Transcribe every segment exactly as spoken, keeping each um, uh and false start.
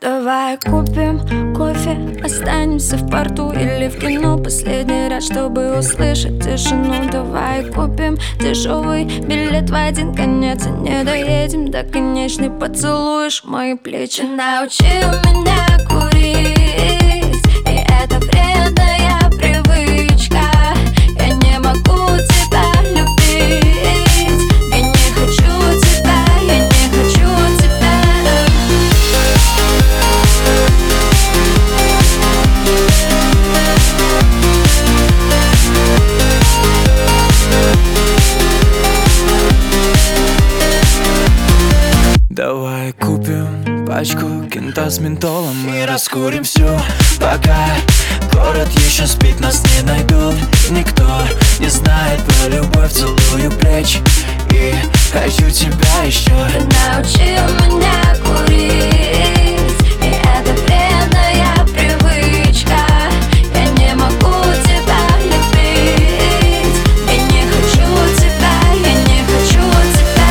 Давай купим кофе, останемся в порту или в кино последний раз, чтобы услышать тишину. Давай купим дешевый билет в один конец и не доедем до конечной. Поцелуешь мои плечи. Научил меня курить, и это вредная привычка. Я не могу тебя любить, я не хочу тебя, я не хочу тебя. Давай купим пачку кента с ментолом и раскурим всю, пока город еще спит, нас не найдут. Никто не знает про любовь, целую плечи и хочу тебя еще. Ты научил меня курить, и это вредная привычка. Я не могу тебя любить, я не хочу тебя, я не хочу тебя.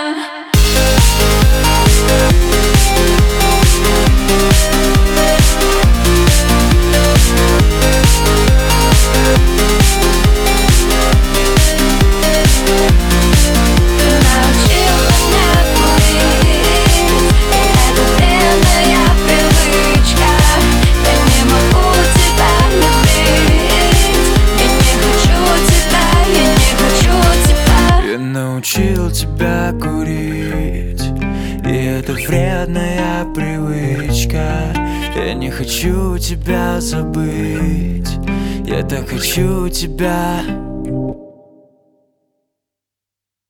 Научил тебя курить, и это вредная привычка. Я не хочу тебя забыть, я так хочу тебя.